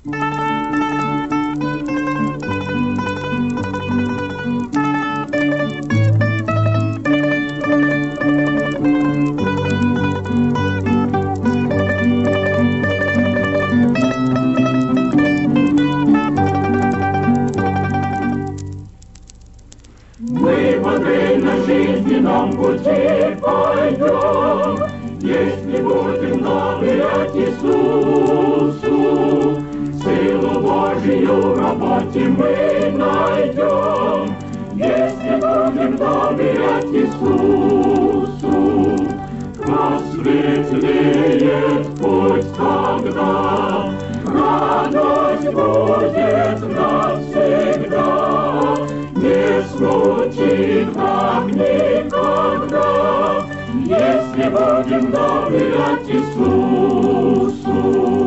Мы по жизненном пути пойдем, если будем доверять Иисусу. Силу Божию в работе мы найдем, если будем доверять Иисусу. Просветлеет путь тогда, радость будет навсегда. Не смутит враг никогда, если будем доверять Иисусу.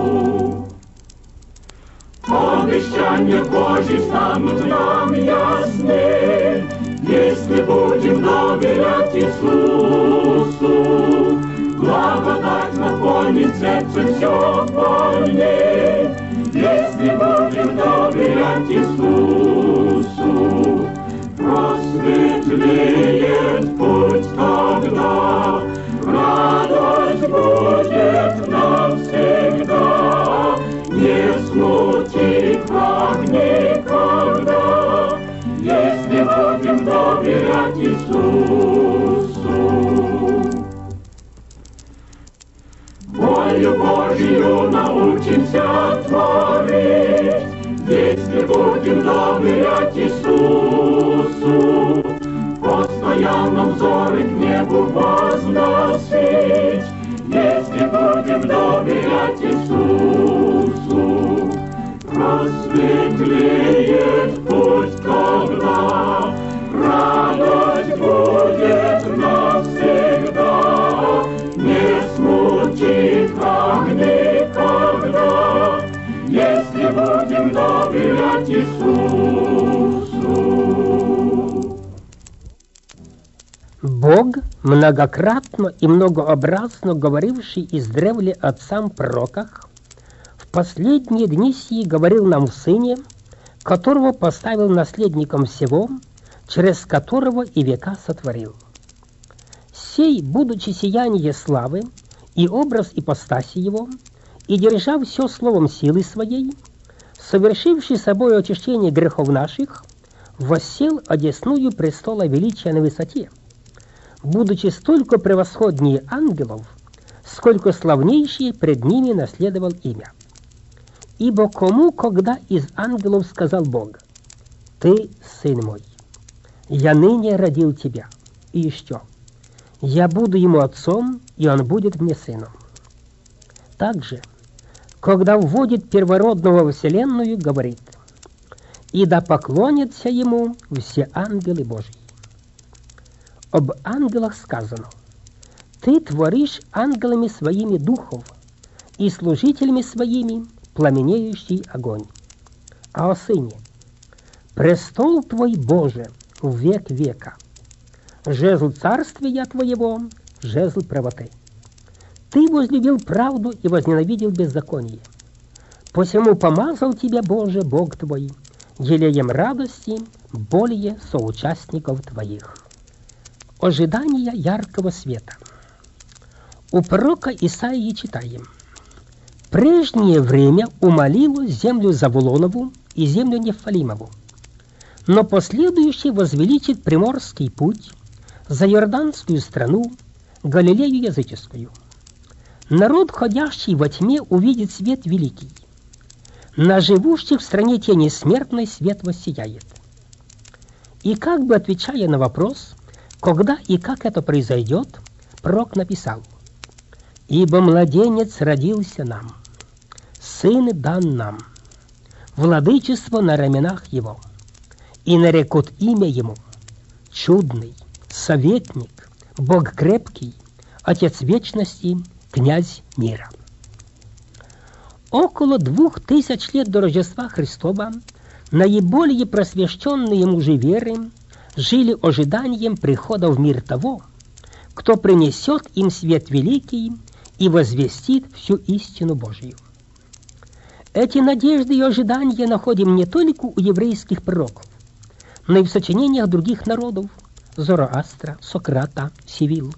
Обещания Божьи станут нам ясны, если будем доверять Иисусу. Благодать наполнит сердце все полней, если будем доверять Иисусу. Просветлеет путь тогда, радость будет навсегда. Не смутит враг никогда, если будем доверять Иисусу. Волю Божию научимся творить, если будем доверять Иисусу. Постоянно взоры к небу возносить, если будем доверять Иисусу. Просветлеет путь тогда, радость будет навсегда. Не смутит враг никогда, если будем доверять Иисусу. Бог, многократно и многообразно говоривший издревле отцам пророках, в последние дни сии говорил нам в Сыне, которого поставил наследником всего, через которого и века сотворил. Сей, будучи сияние славы и образ ипостаси его, и держа все словом силы своей, совершивший собой очищение грехов наших, воссел одесную престола величия на высоте, будучи столько превосходнее ангелов, сколько славнейшие пред ними наследовал имя. Ибо кому, когда из ангелов сказал Бог: «Ты, сын мой, я ныне родил тебя», и еще: «Я буду ему отцом, и он будет мне сыном». Также, когда вводит первородного во вселенную, говорит: «И да поклонятся ему все ангелы Божьи». Об ангелах сказано: «Ты творишь ангелами своими духов, и служителями своими пламенеющий огонь». А о Сыне: «Престол твой, Боже, в век века, жезл царствия твоего, жезл правоты. Ты возлюбил правду и возненавидел беззаконие. Посему помазал тебя, Боже, Бог твой, елеем радости более соучастников твоих». Ожидание яркого света. У пророка Исаии читаем: «Прежнее время умолило землю Завулонову и землю Нефалимову, но последующий возвеличит приморский путь, Заиорданскую страну, Галилею языческую. Народ, ходящий во тьме, увидит свет великий. На живущих в стране тени смертной свет воссияет». И как бы отвечая на вопрос, когда и как это произойдет, пророк написал: «Ибо младенец родился нам, сын дан нам, владычество на раменах его, и нарекут имя ему Чудный, Советник, Бог крепкий, Отец вечности, Князь мира». Около 2000 лет до Рождества Христова наиболее просвещенные мужи веры жили ожиданием прихода в мир того, кто принесет им свет великий и возвестит всю истину Божию. Эти надежды и ожидания находим не только у еврейских пророков, но и в сочинениях других народов – Зороастра, Сократа, Сивилла.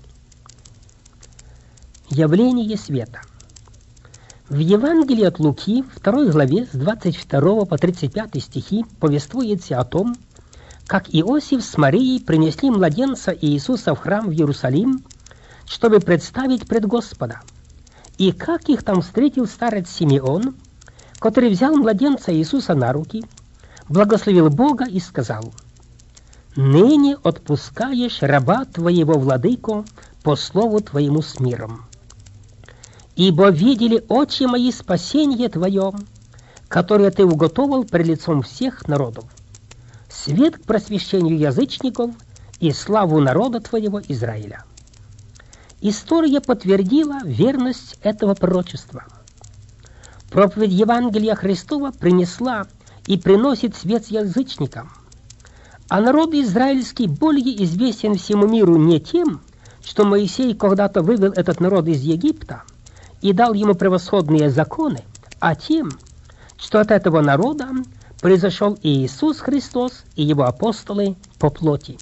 Явление света. В Евангелии от Луки, 2 главе, с 22 по 35 стихи, повествуется о том, как Иосиф с Марией принесли младенца Иисуса в храм в Иерусалим, чтобы представить пред Господа, и как их там встретил старец Симеон, который взял младенца Иисуса на руки, благословил Бога и сказал: «Ныне отпускаешь раба твоего, владыко, по слову твоему с миром. Ибо видели очи мои спасение твое, которое ты уготовил пред лицом всех народов, свет к просвещению язычников и славу народа твоего Израиля». История подтвердила верность этого пророчества. Проповедь Евангелия Христова принесла и приносит свет язычникам, а народ израильский более известен всему миру не тем, что Моисей когда-то вывел этот народ из Египта и дал ему превосходные законы, а тем, что от этого народа произошел и Иисус Христос и его апостолы по плоти.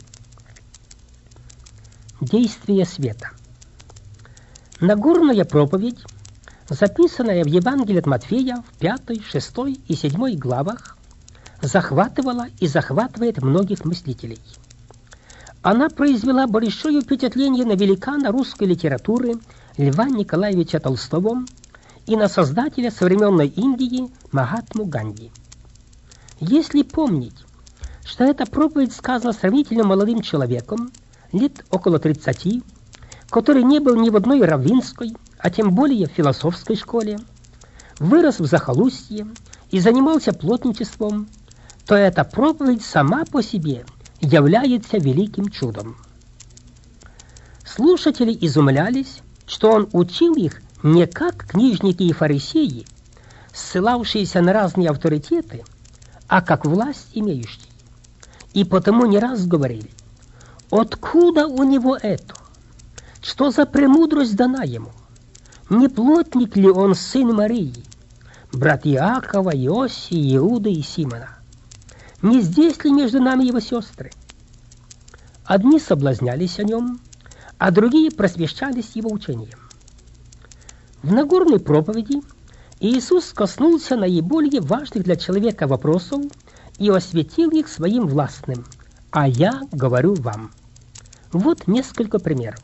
Действие света. Нагорная проповедь, записанная в Евангелии от Матфея в 5, 6 и 7 главах, захватывала и захватывает многих мыслителей. Она произвела большое впечатление на великана русской литературы Льва Николаевича Толстого и на создателя современной Индии Махатму Ганди. Если помнить, что эта проповедь сказана сравнительно молодым человеком, лет около 30, который не был ни в одной раввинской, а тем более в философской школе, вырос в захолустье и занимался плотничеством, то эта проповедь сама по себе является великим чудом. Слушатели изумлялись, что он учил их не как книжники и фарисеи, ссылавшиеся на разные авторитеты, а как власть имеющие. И потому не раз говорили: откуда у него это? Что за премудрость дана ему? Не плотник ли он сын Марии, брат Иакова, Иосии, Иуды и Симона? Не здесь ли между нами его сестры? Одни соблазнялись о нем, а другие просвещались его учением. В Нагорной проповеди Иисус коснулся наиболее важных для человека вопросов и осветил их своим властным: «А я говорю вам». Вот несколько примеров.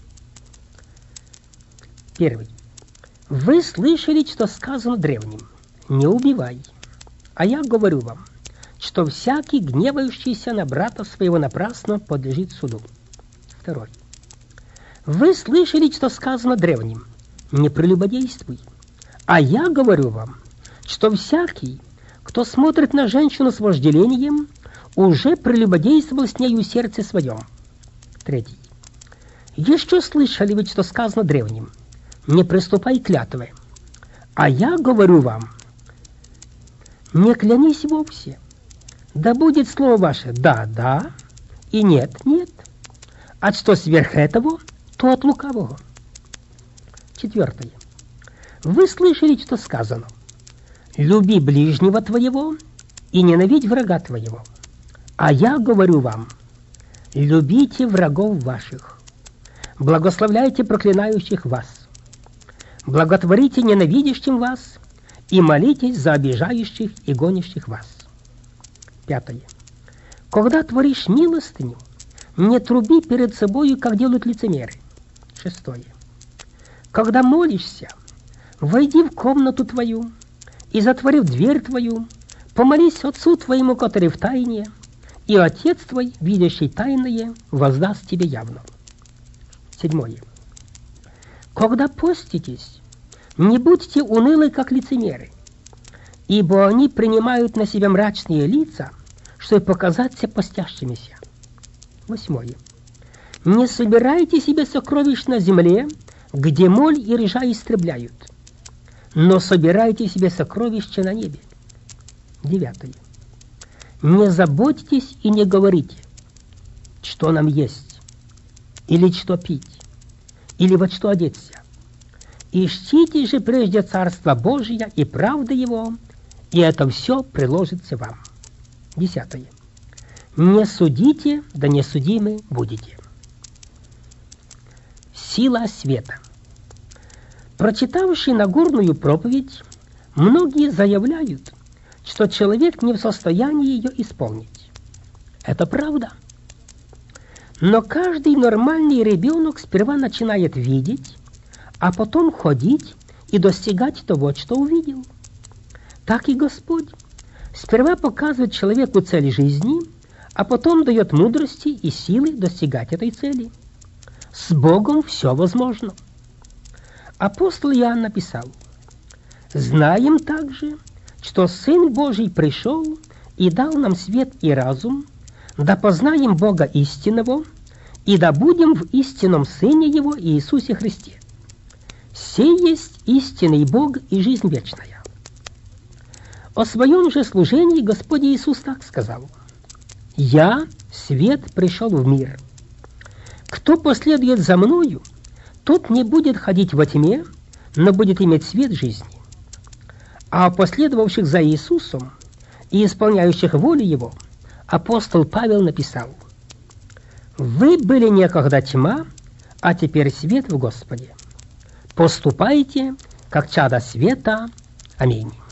Первый. Вы слышали, что сказано древним: «Не убивай». А я говорю вам, что всякий, гневающийся на брата своего напрасно, подлежит суду. Второй. Вы слышали, что сказано древним: «Не прелюбодействуй». А я говорю вам, что всякий, кто смотрит на женщину с вожделением, уже прелюбодействовал с нею в сердце своем. Третий. Еще слышали вы, что сказано древним: «Не приступай клятвы». А я говорю вам, не клянись вовсе. Да будет слово ваше «да, да» и «нет, нет». А что сверх этого, то от лукавого. Четвертое. Вы слышали, что сказано: «Люби ближнего твоего и ненавидь врага твоего». А я говорю вам: любите врагов ваших, благословляйте проклинающих вас, благотворите ненавидящим вас и молитесь за обижающих и гонящих вас. Пятое. Когда творишь милостыню, не труби перед собою, как делают лицемеры. Шестое. Когда молишься, войди в комнату твою и, затворив дверь твою, помолись Отцу твоему, который в тайне, и Отец твой, видящий тайное, воздаст тебе явно. Седьмое. Когда поститесь, не будьте унылы, как лицемеры, ибо они принимают на себя мрачные лица, чтобы показаться постящимися. Восьмое. Не собирайте себе сокровищ на земле, где моль и ржа истребляют, но собирайте себе сокровища на небе. Девятое. Не заботьтесь и не говорите, что нам есть, или что пить, или во что одеться, Ищите же прежде Царство Божие и правды Его, и это все приложится вам. 10. Не судите, да не судимы будете. Сила света. Прочитавши Нагорную проповедь, многие заявляют, что человек не в состоянии ее исполнить. Это правда. Но каждый нормальный ребенок сперва начинает видеть, а потом ходить и достигать того, что увидел. Так и Господь сперва показывает человеку цель жизни, а потом дает мудрости и силы достигать этой цели. С Богом все возможно. Апостол Иоанн написал: «Знаем также, что Сын Божий пришел и дал нам свет и разум, да познаем Бога истинного, и да будем в истинном Сыне Его Иисусе Христе. Сей есть истинный Бог и жизнь вечная». О своем же служении Господь Иисус так сказал: «Я, свет, пришел в мир. Кто последует за Мною, тот не будет ходить во тьме, но будет иметь свет жизни». А о последовавших за Иисусом и исполняющих волю Его апостол Павел написал: «Вы были некогда тьма, а теперь свет в Господе. Поступайте, как чада света. Аминь».